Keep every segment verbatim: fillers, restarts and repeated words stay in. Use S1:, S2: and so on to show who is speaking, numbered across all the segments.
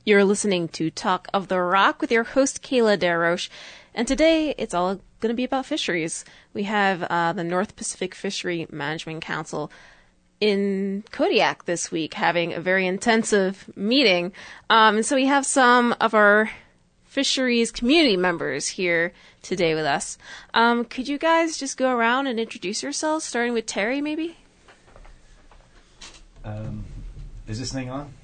S1: You're listening to Talk of the Rock with your host, Kayla Desroches. And today, it's all going to be about fisheries. We have uh, the North Pacific Fishery Management Council in Kodiak this week having a very intensive meeting. Um, and so we have some of our fisheries community members here today with us. Um, could you guys just go around and introduce yourselves, starting with Terry, maybe?
S2: Um, is this thing on?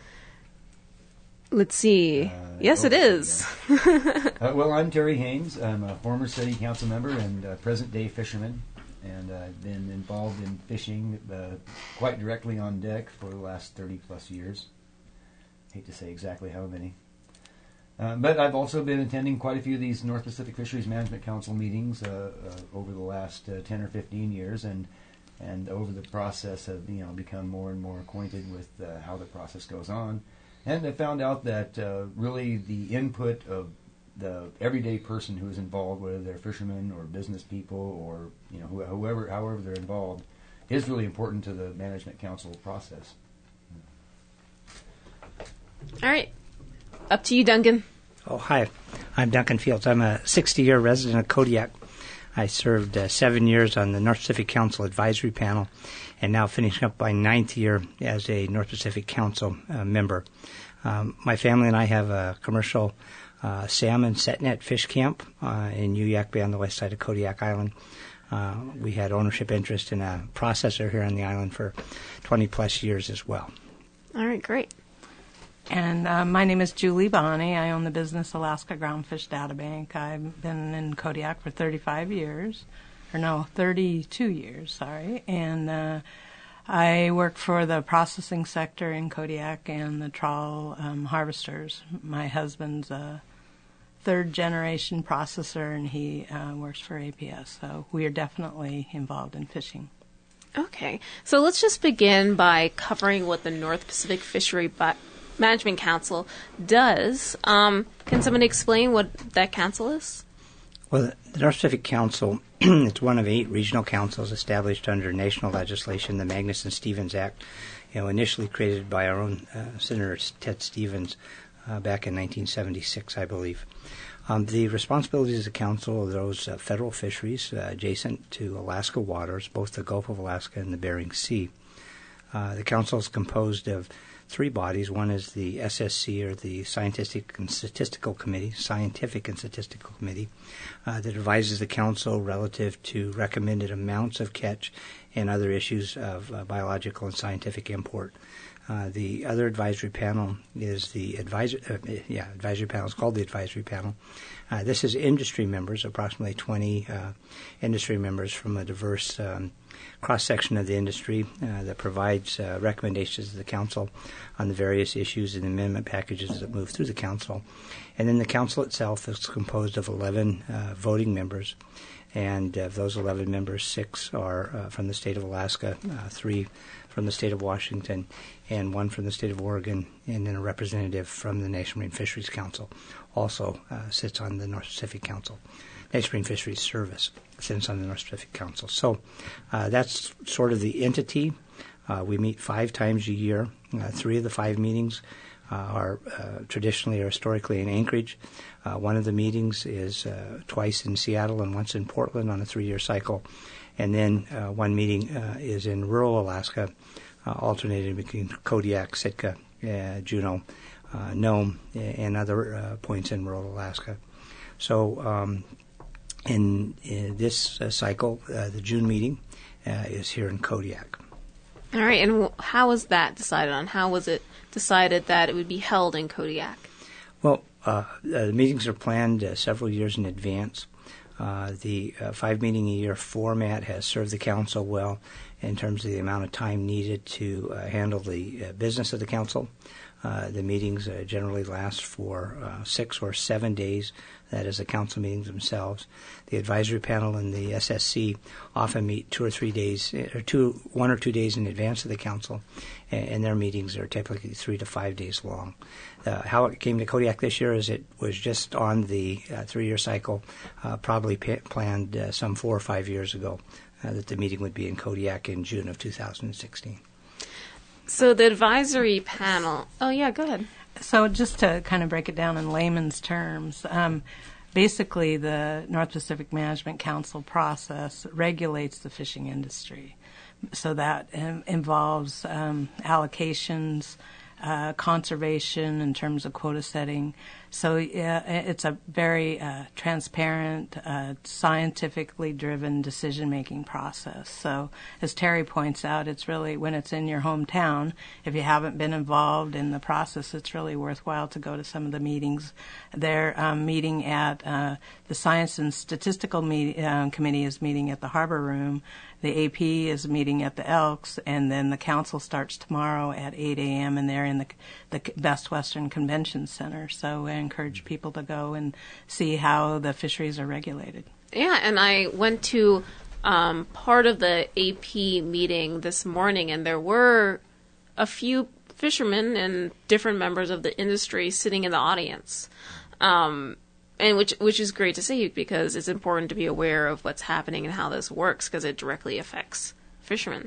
S1: Let's see.
S2: Uh,
S1: yes,
S2: oh,
S1: it is.
S2: uh, well, I'm Terry Haynes. I'm a former city council member and uh, present-day fisherman, and uh, I've been involved in fishing uh, quite directly on deck for the last thirty-plus years. Hate to say exactly how many. Uh, but I've also been attending quite a few of these North Pacific Fisheries Management Council meetings uh, uh, over the last uh, ten or fifteen years, and and over the process have you know become more and more acquainted with uh, how the process goes on. And I found out that uh, really the input of the everyday person who is involved, whether they're fishermen or business people or you know wh- whoever, however they're involved, is really important to the management council process.
S1: All right, up to you, Duncan.
S3: Oh, hi. I'm Duncan Fields. I'm a sixty-year resident of Kodiak. I served uh, seven years on the North Pacific Council Advisory Panel, and now finishing up my ninth year as a North Pacific Council uh, member. Um, my family and I have a commercial uh, salmon set net fish camp uh, in Uyak Bay on the west side of Kodiak Island. Uh, we had ownership interest in a processor here on the island for twenty plus years as well.
S1: All right, great.
S4: And uh, my name is Julie Bonney. I own the business Alaska Groundfish Data Bank. I've been in Kodiak for thirty-five years, or no, thirty-two years, sorry. And uh, I work for the processing sector in Kodiak and the trawl um, harvesters. My husband's a third-generation processor, and he uh, works for A P S. So we are definitely involved in fishing.
S1: Okay, so let's just begin by covering what the North Pacific Fishery Bi- Management Council does. Um, can someone explain what that council is?
S3: Well, the North Pacific Council, it's one of eight regional councils established under national legislation, the Magnuson-Stevens Act, you know, initially created by our own uh, Senator Ted Stevens uh, back in nineteen seventy-six, I believe. Um, the responsibilities of the council are those uh, federal fisheries uh, adjacent to Alaska waters, both the Gulf of Alaska and the Bering Sea. Uh, the council is composed of three bodies. One is the S S C, or the Scientific and Statistical Committee, Scientific and Statistical Committee, uh, that advises the council relative to recommended amounts of catch and other issues of uh, biological and scientific import. Uh, the other advisory panel is the advisor, uh, yeah, advisory panel is called the advisory panel. Uh, this is industry members, approximately twenty uh, industry members from a diverse um, cross-section of the industry uh, that provides uh, recommendations to the council on the various issues and amendment packages that move through the council. And then the council itself is composed of eleven uh, voting members, and of those eleven members, six are uh, from the state of Alaska, uh, three from the state of Washington, and one from the state of Oregon, and then a representative from the National Marine Fisheries Council also uh, sits on the North Pacific Council. National Marine Fisheries Service sits on the North Pacific Council. So uh, that's sort of the entity. Uh, we meet five times a year. Uh, three of the five meetings uh, are uh, traditionally or historically in Anchorage. Uh, one of the meetings is uh, twice in Seattle and once in Portland on a three-year cycle. And then uh, one meeting uh, is in rural Alaska, uh, alternating between Kodiak, Sitka, uh, Juneau, uh, Nome, and other uh, points in rural Alaska. So um, in, in this uh, cycle, uh, the June meeting uh, is here in Kodiak.
S1: All right, and w- how was that decided on? How was it decided that it would be held in Kodiak?
S3: Well, uh, the meetings are planned uh, several years in advance. Uh, the uh, five-meeting-a-year format has served the council well in terms of the amount of time needed to uh, handle the uh, business of the council. Uh, the meetings uh, generally last for uh, six or seven days. That is the council meetings themselves. The advisory panel and the S S C often meet two or three days, or two, one or two days in advance of the council, and, and their meetings are typically three to five days long. Uh, how it came to Kodiak this year is it was just on the uh, three-year cycle, uh, probably p- planned uh, some four or five years ago uh, that the meeting would be in Kodiak in June of two thousand sixteen.
S1: So the advisory panel. Oh, yeah, go ahead.
S4: So just to kind of break it down in layman's terms, um, basically the North Pacific Management Council process regulates the fishing industry. So that um, involves um, allocations, uh, conservation in terms of quota setting. So uh, it's a very uh, transparent, uh, scientifically driven decision-making process. So as Terry points out, it's really, when it's in your hometown, if you haven't been involved in the process, it's really worthwhile to go to some of the meetings. They're um, meeting at, uh, the Science and Statistical meet, uh, Committee is meeting at the Harbor Room. The A P is meeting at the Elks, and then the council starts tomorrow at eight a.m., and they're in the, the Best Western Convention Center. So I encourage people to go and see how the fisheries are regulated.
S1: Yeah, and I went to um, part of the A P meeting this morning, and there were a few fishermen and different members of the industry sitting in the audience. Um And which which is great to see, because it's important to be aware of what's happening and how this works, because it directly affects fishermen.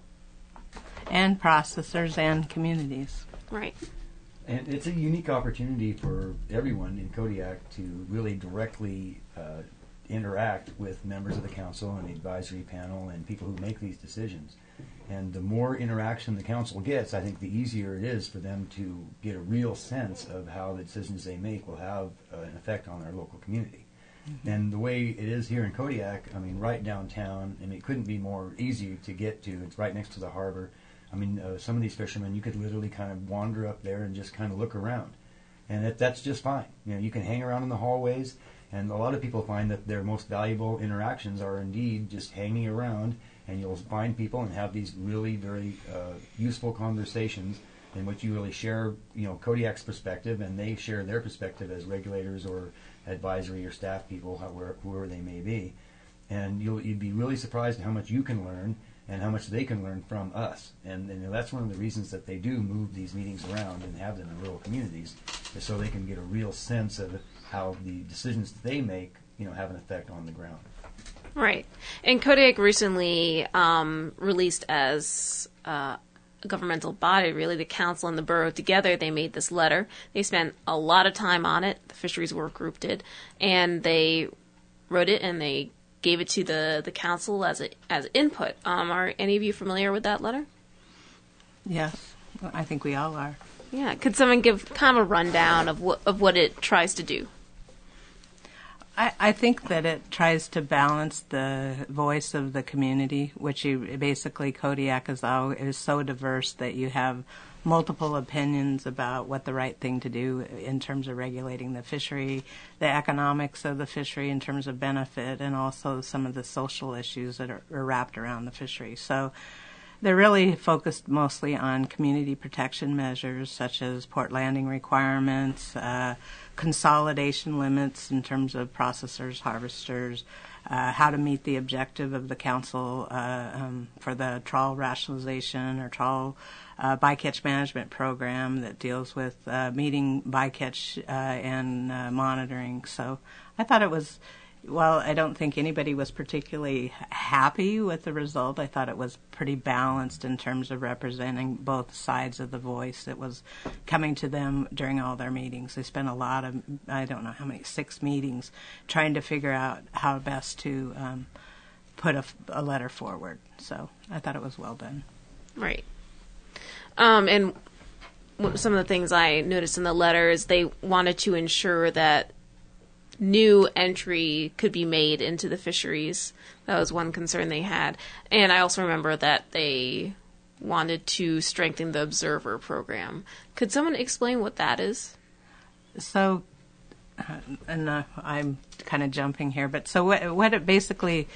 S4: And processors and communities.
S1: Right.
S2: And it's a unique opportunity for everyone in Kodiak to really directly uh, interact with members of the council and the advisory panel and people who make these decisions. And the more interaction the council gets, I think the easier it is for them to get a real sense of how the decisions they make will have uh, an effect on their local community. Mm-hmm. And the way it is here in Kodiak, I mean, right downtown, and it couldn't be more easy to get to. It's right next to the harbor. I mean, uh, some of these fishermen, you could literally kind of wander up there and just kind of look around. And that, that's just fine. You know, you can hang around in the hallways, and a lot of people find that their most valuable interactions are indeed just hanging around, and you'll find people and have these really very uh, useful conversations in which you really share, you know, Kodiak's perspective, and they share their perspective as regulators or advisory or staff people, however, whoever they may be. And you'll, you'd be really surprised at how much you can learn and how much they can learn from us. And, and that's one of the reasons that they do move these meetings around and have them in rural communities, is so they can get a real sense of how the decisions that they make, you know, have an effect on the ground.
S1: Right. And Kodiak recently um, released as uh, a governmental body, really, the council and the borough together, they made this letter. They spent a lot of time on it, the fisheries work group did, and they wrote it and they gave it to the, the council as a, as input. Um, are any of you familiar with that letter?
S4: Yes, I think we all are.
S1: Yeah. Could someone give kind of a rundown of what, of what it tries to do?
S4: I, I think that it tries to balance the voice of the community, which you, basically Kodiak is, all, is so diverse that you have multiple opinions about what the right thing to do in terms of regulating the fishery, the economics of the fishery in terms of benefit, and also some of the social issues that are, are wrapped around the fishery. So they're really focused mostly on community protection measures such as port landing requirements, uh, consolidation limits in terms of processors, harvesters, uh, how to meet the objective of the council uh, um, for the trawl rationalization or trawl uh, bycatch management program that deals with uh, meeting bycatch uh, and uh, monitoring. So I thought it was, well, I don't think anybody was particularly happy with the result. I thought it was pretty balanced in terms of representing both sides of the voice that was coming to them during all their meetings. They spent a lot of, I don't know how many, six meetings trying to figure out how best to um, put a, a letter forward. So I thought it was well done.
S1: Right. Um, and some of the things I noticed in the letter is they wanted to ensure that new entry could be made into the fisheries. That was one concern they had. And I also remember that they wanted to strengthen the observer program. Could someone explain what that is?
S4: So, uh, and uh, I'm kind of jumping here, but so what, what it basically,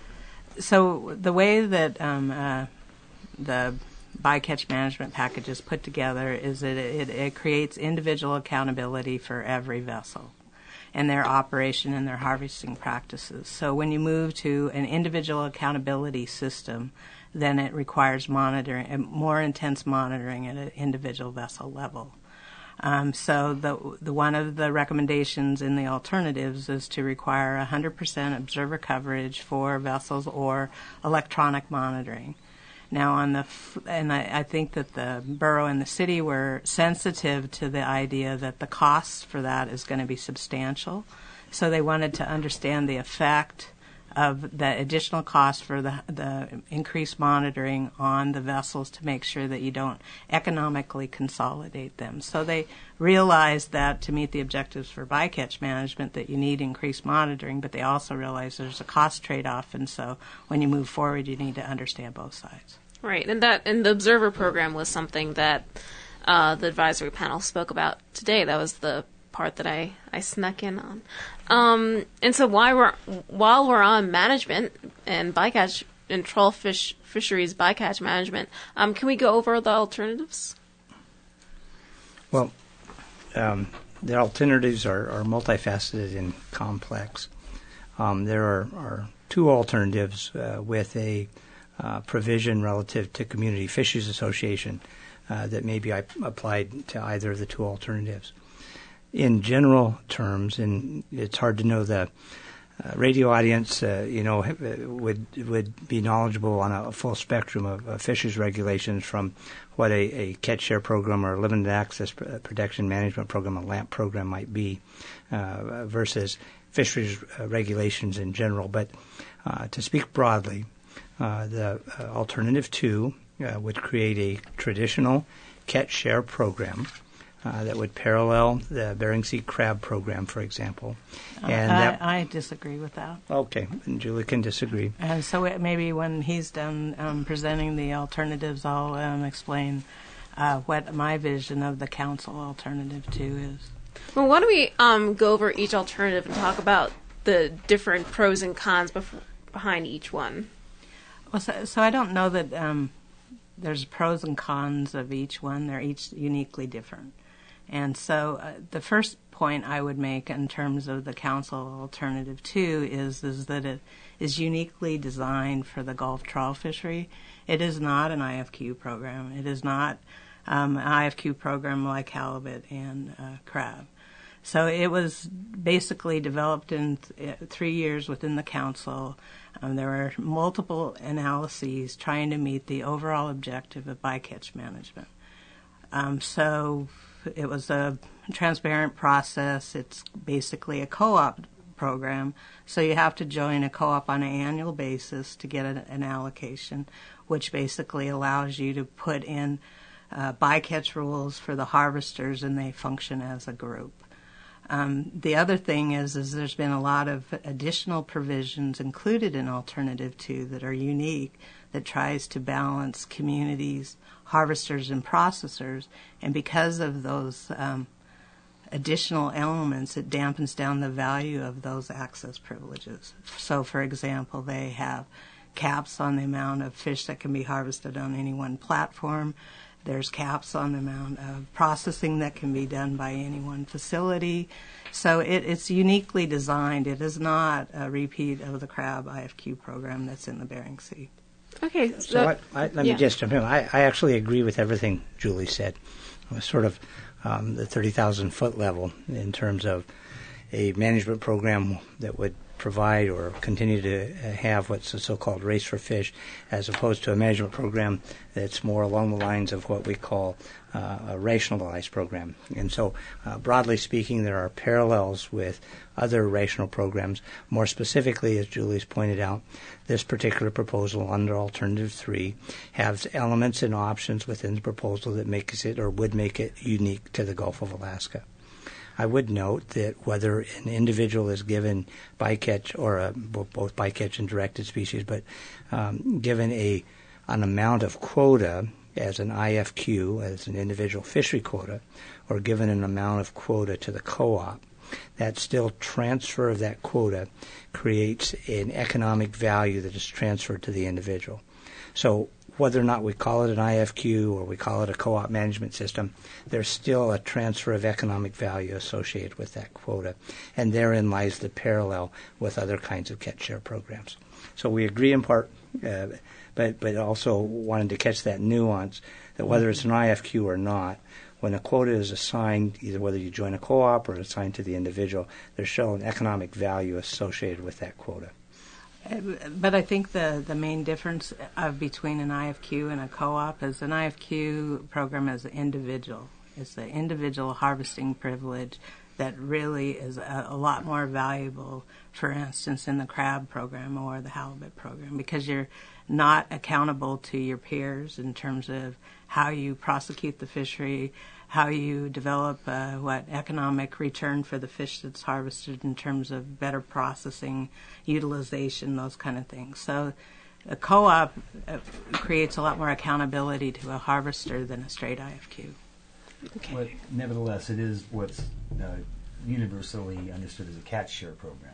S4: so the way that um, uh, the bycatch management package is put together is that it, it creates individual accountability for every vessel and their operation and their harvesting practices. So when you move to an individual accountability system, then it requires monitoring, more intense monitoring at an individual vessel level. Um, so the, the one of the recommendations in the alternatives is to require one hundred percent observer coverage for vessels or electronic monitoring. Now, on the f- and I, I think that the borough and the city were sensitive to the idea that the cost for that is going to be substantial, so they wanted to understand the effect of the additional cost for the the increased monitoring on the vessels to make sure that you don't economically consolidate them. So they realized that to meet the objectives for bycatch management that you need increased monitoring, but they also realized there's a cost trade-off, and so when you move forward, you need to understand both sides.
S1: Right, and that and the Observer program was something that uh, the advisory panel spoke about today. That was the part that I, I snuck in on. Um, and so while we're, while we're on management and bycatch and trawl fish fisheries bycatch management, um, can we go over the alternatives?
S3: Well, um, the alternatives are, are multifaceted and complex. Um, there are, are two alternatives uh, with a uh, provision relative to Community Fisheries Association uh, that may be applied to either of the two alternatives. In general terms, and it's hard to know the uh, radio audience, uh, you know, would would be knowledgeable on a full spectrum of uh, fisheries regulations, from what a, a catch share program or a limited access protection management program, a LAMP program, might be, uh, versus fisheries uh, regulations in general. But uh, to speak broadly, uh, the uh, alternative two uh, would create a traditional catch share program Uh, that would parallel the Bering Sea crab program, for example.
S4: And uh, that, I, I disagree with that.
S3: Okay, and Julie can disagree.
S4: And so it, maybe when he's done um, presenting the alternatives, I'll um, explain uh, what my vision of the council alternative two is.
S1: Well, why don't we um, go over each alternative and talk about the different pros and cons bef- behind each one?
S4: Well, so, so I don't know that um, there's pros and cons of each one. They're each uniquely different. And so uh, the first point I would make in terms of the council alternative two is, is that it is uniquely designed for the Gulf trawl fishery. It is not an I F Q program. It is not um, an I F Q program like halibut and uh, crab. So it was basically developed in th- three years within the council. Um, there were multiple analyses trying to meet the overall objective of bycatch management. Um, so it was a transparent process. It's basically a co-op program, so you have to join a co-op on an annual basis to get an, an allocation, which basically allows you to put in uh, bycatch rules for the harvesters, and they function as a group. Um, the other thing is, is there's been a lot of additional provisions included in Alternative two that are unique, that tries to balance communities, harvesters, and processors. And because of those um, additional elements, it dampens down the value of those access privileges. So, for example, they have caps on the amount of fish that can be harvested on any one platform. There's caps on the amount of processing that can be done by any one facility. So it, it's uniquely designed. It is not a repeat of the crab I F Q program that's in the Bering Sea.
S1: Okay. So,
S3: so I, I, let
S1: yeah.
S3: me just jump in. I, I actually agree with everything Julie said. It was sort of um, the thirty thousand foot level in terms of a management program that would provide or continue to have what's the so-called race for fish, as opposed to a management program that's more along the lines of what we call uh, a rationalized program. And so, uh, broadly speaking, there are parallels with other rational programs. More specifically, as Julie's pointed out, this particular proposal under Alternative three has elements and options within the proposal that makes it or would make it unique to the Gulf of Alaska. I would note that whether an individual is given bycatch or a, both bycatch and directed species, but um, given a an amount of quota as an I F Q, as an individual fishery quota, or given an amount of quota to the co-op, that still transfer of that quota creates an economic value that is transferred to the individual. So whether or not we call it an I F Q or we call it a co-op management system, there's still a transfer of economic value associated with that quota. And therein lies the parallel with other kinds of catch share programs. So we agree in part, uh, but, but also wanted to catch that nuance that whether it's an I F Q or not, when a quota is assigned, either whether you join a co-op or assigned to the individual, there's still an economic value associated with that quota.
S4: But I think the, the main difference of between an I F Q and a co-op is an I F Q program is individual. It's the individual harvesting privilege that really is a, a lot more valuable, for instance, in the crab program or the halibut program, because you're not accountable to your peers in terms of how you prosecute the fishery, how you develop uh, what economic return for the fish that's harvested in terms of better processing, utilization, those kind of things. So a co-op uh, creates a lot more accountability to a harvester than a straight I F Q.
S1: Okay.
S2: But nevertheless, it is what's uh, universally understood as a catch share program.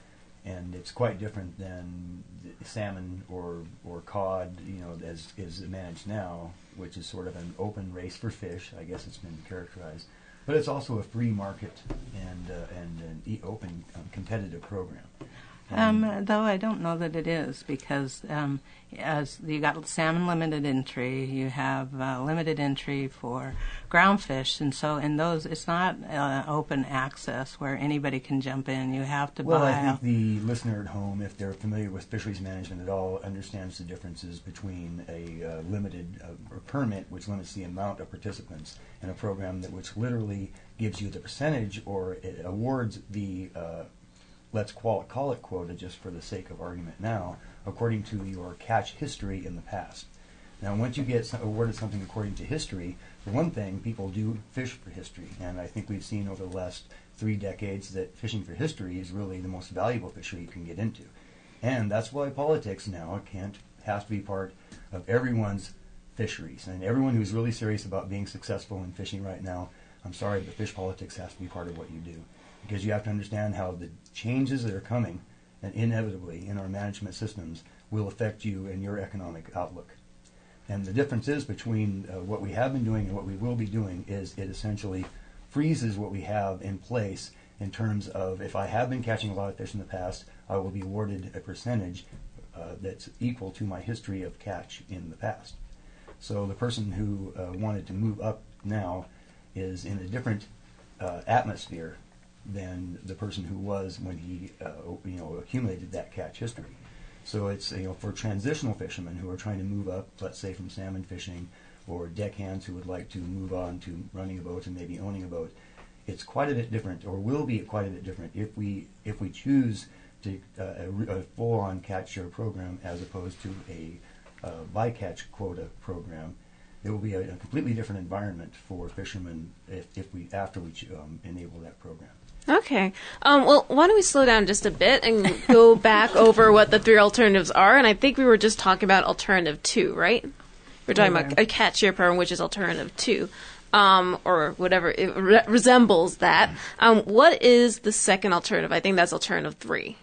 S2: And it's quite different than salmon or or cod, you know, as is managed now, which is sort of an open race for fish. I guess it's been characterized, but it's also a free market and uh, and an e- open um, competitive program.
S4: Um, though I don't know that it is, because um, as you got salmon limited entry, you have uh, limited entry for groundfish, and so in those it's not uh, open access where anybody can jump in. You have to
S2: well,
S4: buy.
S2: Well, I think the listener at home, if they're familiar with fisheries management at all, understands the differences between a uh, limited uh, or permit, which limits the amount of participants, and a program that which literally gives you the percentage or it awards the uh, let's call it, call it quota just for the sake of argument now, according to your catch history in the past. Now, once you get some, awarded something according to history, for one thing, people do fish for history. And I think we've seen over the last three decades that fishing for history is really the most valuable fishery you can get into. And that's why politics now can't has to be part of everyone's fisheries. And everyone who's really serious about being successful in fishing right now, I'm sorry, but fish politics has to be part of what you do. Because you have to understand how the changes that are coming, and inevitably in our management systems, will affect you and your economic outlook. And the difference is between uh, what we have been doing and what we will be doing is it essentially freezes what we have in place in terms of if I have been catching a lot of fish in the past, I will be awarded a percentage uh, that's equal to my history of catch in the past. So the person who uh, wanted to move up now is in a different uh, atmosphere than the person who was when he, uh, you know, accumulated that catch history. So it's, you know, for transitional fishermen who are trying to move up, let's say from salmon fishing, or deckhands who would like to move on to running a boat and maybe owning a boat, it's quite a bit different, or will be quite a bit different if we if we choose to uh, a, a full-on catch share program as opposed to a uh, bycatch quota program. It will be a, a completely different environment for fishermen if, if we after we um, enable that program.
S1: Okay. Um, well, why don't we slow down just a bit and go back over what the three alternatives are? And I think we were just talking about alternative two, right? We're talking okay. about a catch share program, which is alternative two, um, or whatever it re- resembles that. Um, what is the second alternative? I think that's alternative three.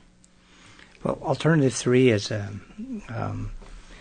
S3: Well, alternative three is a um,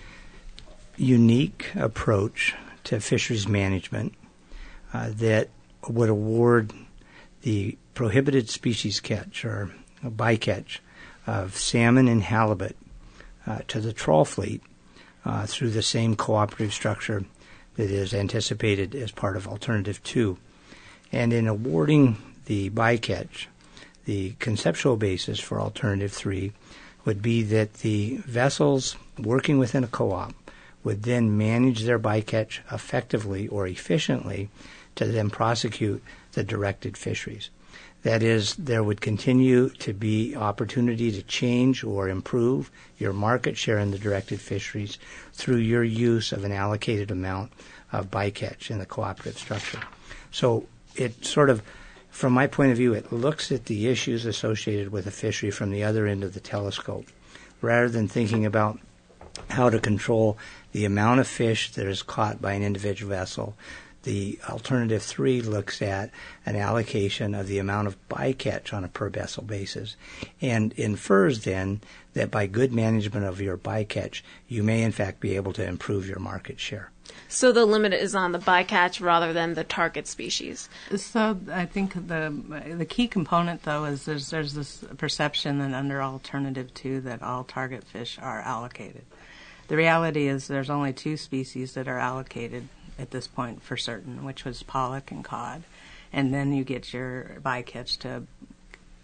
S3: unique approach to fisheries management uh, that would award the prohibited species catch or bycatch of salmon and halibut uh, to the trawl fleet uh, through the same cooperative structure that is anticipated as part of Alternative two. And in awarding the bycatch, the conceptual basis for Alternative three would be that the vessels working within a co-op would then manage their bycatch effectively or efficiently to then prosecute the directed fisheries. That is, there would continue to be opportunity to change or improve your market share in the directed fisheries through your use of an allocated amount of bycatch in the cooperative structure. So it sort of, from my point of view, it looks at the issues associated with a fishery from the other end of the telescope, rather than thinking about how to control the amount of fish that is caught by an individual vessel. The Alternative three looks at an allocation of the amount of bycatch on a per vessel basis and infers then that by good management of your bycatch, you may in fact be able to improve your market share.
S1: So the limit is on the bycatch rather than the target species.
S4: So I think the the key component, though, is there's there's this perception that under Alternative two that all target fish are allocated. The reality is there's only two species that are allocated at this point for certain, which was pollock and cod. And then you get your bycatch to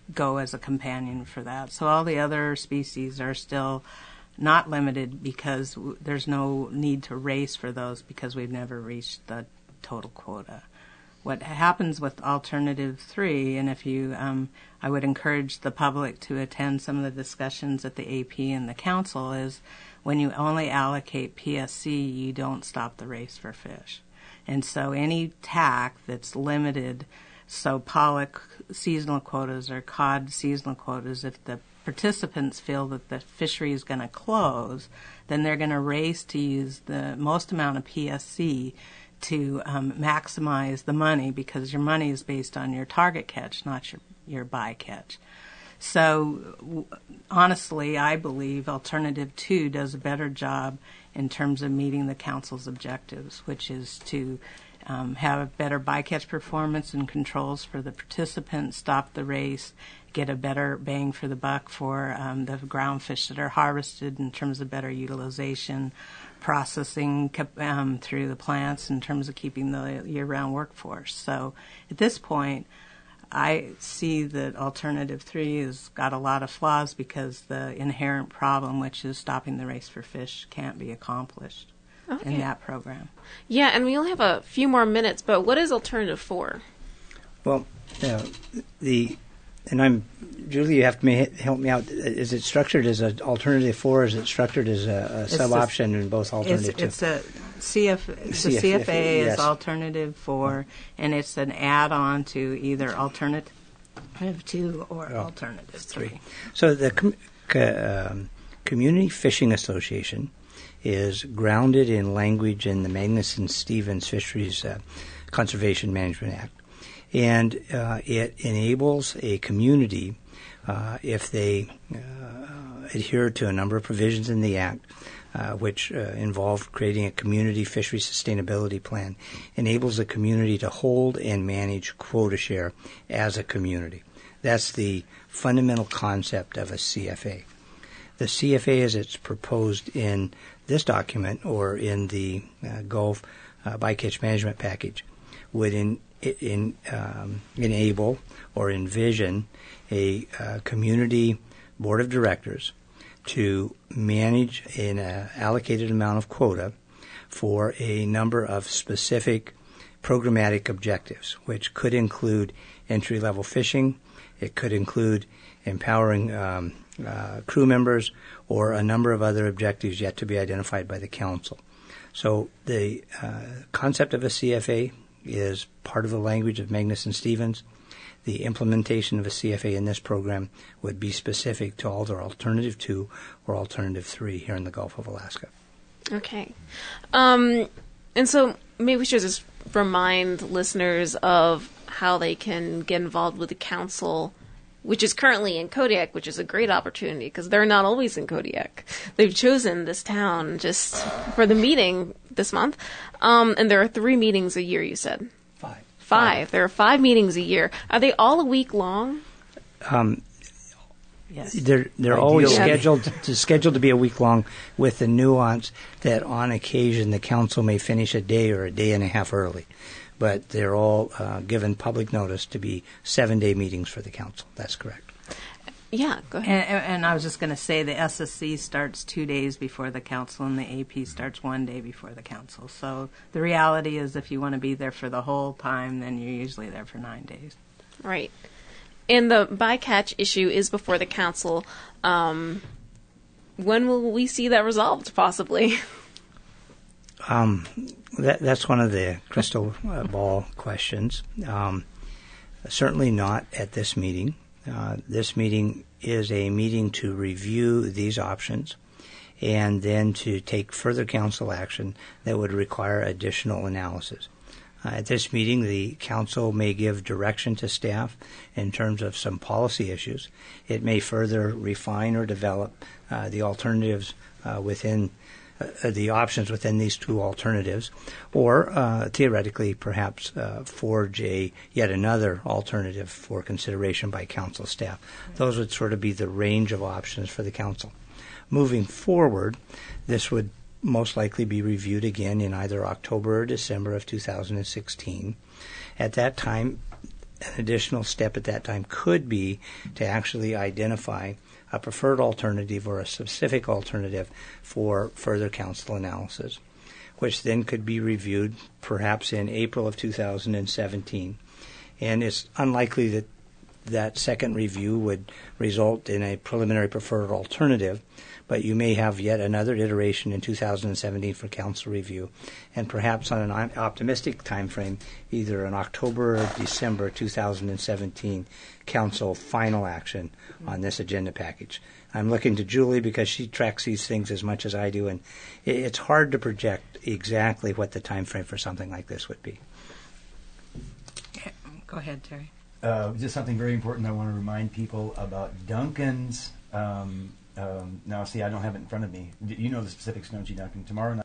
S4: go as a companion for that. So all the other species are still not limited because w- there's no need to race for those because we've never reached the total quota. What happens with Alternative three, and if you, um, I would encourage the public to attend some of the discussions at the A P and the council, is when you only allocate P S C, you don't stop the race for fish. And so any T A C that's limited, so pollock seasonal quotas or cod seasonal quotas, if the participants feel that the fishery is going to close, then they're going to race to use the most amount of P S C to um, maximize the money, because your money is based on your target catch, not your, your bycatch. So w- honestly, I believe Alternative two does a better job in terms of meeting the council's objectives, which is to um, have a better bycatch performance and controls for the participants, stop the race, get a better bang for the buck for um, the ground fish that are harvested in terms of better utilization, processing um, through the plants in terms of keeping the year-round workforce. So at this point, I see that Alternative three has got a lot of flaws because the inherent problem, which is stopping the race for fish, can't be accomplished
S1: Okay.
S4: in that program.
S1: Yeah, and we only have a few more minutes, but what is Alternative four?
S3: Well, uh, the and I'm Julie. You have to ma- help me out. Is it structured as an Alternative four, or is it structured as a, a sub option in both Alternative
S4: It's,
S3: two?
S4: it's a C F. The
S3: C F,
S4: C F A
S3: yes.
S4: is Alternative four, and it's an add-on to either Alternative two or
S3: Oh,
S4: Alternative three.
S3: So the com- co- um, Community Fishing Association is grounded in language in the Magnuson-Stevens Fisheries uh, Conservation Management Act. And uh, it enables a community, uh, if they uh, adhere to a number of provisions in the Act, uh, which uh, involve creating a community fishery sustainability plan, enables a community to hold and manage quota share as a community. That's the fundamental concept of a C F A. The C F A, as it's proposed in this document or in the uh, Gulf uh, Bycatch Management Package, would in In, um, enable or envision a uh, community board of directors to manage an uh, allocated amount of quota for a number of specific programmatic objectives, which could include entry-level fishing, it could include empowering um, uh, crew members, or a number of other objectives yet to be identified by the council. So the uh, concept of a C F A is part of the language of Magnuson-Stevens. The implementation of a C F A in this program would be specific to either Alternative two or Alternative three here in the Gulf of Alaska.
S1: Okay. Um, and so maybe we should just remind listeners of how they can get involved with the council, which is currently in Kodiak, which is a great opportunity because they're not always in Kodiak. They've chosen this town just for the meeting this month. Um, and there are three meetings a year, you said?
S3: Five.
S1: Five. There are five meetings a year. Are they all a week long?
S3: Um,
S4: Yes.
S3: They're they're always
S1: Ideally.
S3: scheduled to scheduled to be a week long, with the nuance that on occasion the council may finish a day or a day and a half early, but they're all uh, given public notice to be seven day meetings for the council. That's correct.
S1: Yeah, go ahead.
S4: And, and I was just going to say the S S C starts two days before the council and the A P starts one day before the council. So the reality is if you want to be there for the whole time, then you're usually there for nine days.
S1: Right. And the bycatch issue is before the council. Um, when will we see that resolved, possibly?
S3: Um, that, that's one of the crystal uh, ball questions. Um, certainly not at this meeting. Uh, this meeting is a meeting to review these options and then to take further council action that would require additional analysis. Uh, at this meeting, the council may give direction to staff in terms of some policy issues. It may further refine or develop uh, the alternatives uh, within uh, the options within these two alternatives, or uh, theoretically perhaps uh, forge a yet another alternative for consideration by council staff. Those would sort of be the range of options for the council. Moving forward, this would most likely be reviewed again in either October or December of two thousand sixteen. At that time, an additional step at that time could be to actually identify a preferred alternative or a specific alternative for further council analysis, which then could be reviewed perhaps in April of two thousand seventeen. And it's unlikely that that second review would result in a preliminary preferred alternative, but you may have yet another iteration in two thousand seventeen for council review, and perhaps on an optimistic time frame, either in October or December two thousand seventeen, council final action on this agenda package. I'm looking to Julie because she tracks these things as much as I do, and it's hard to project exactly what the time frame for something like this would be.
S4: Go ahead, Terry.
S2: Uh, just something very important I want to remind people about Duncan's. Um, um, now, see, I don't have it in front of me. You know the specifics, don't you, Duncan? Tomorrow night.